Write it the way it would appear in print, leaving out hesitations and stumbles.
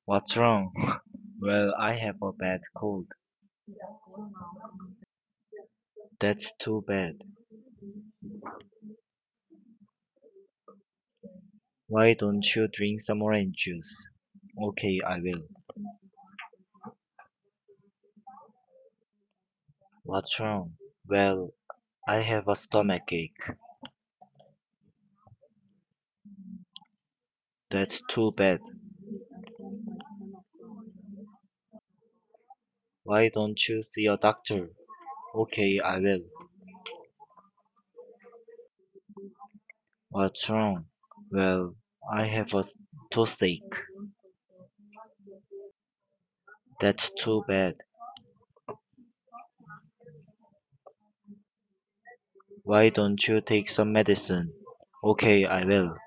What's wrong? Well, I have a bad cold. That's too bad. Why don't you drink some orange juice? Okay, I will. What's wrong? Well, I have a stomachache. That's too bad. Why don't you see a doctor? Okay, I will. What's wrong? Well, I have a toothache. That's too bad. Why don't you take some medicine? Okay, I will.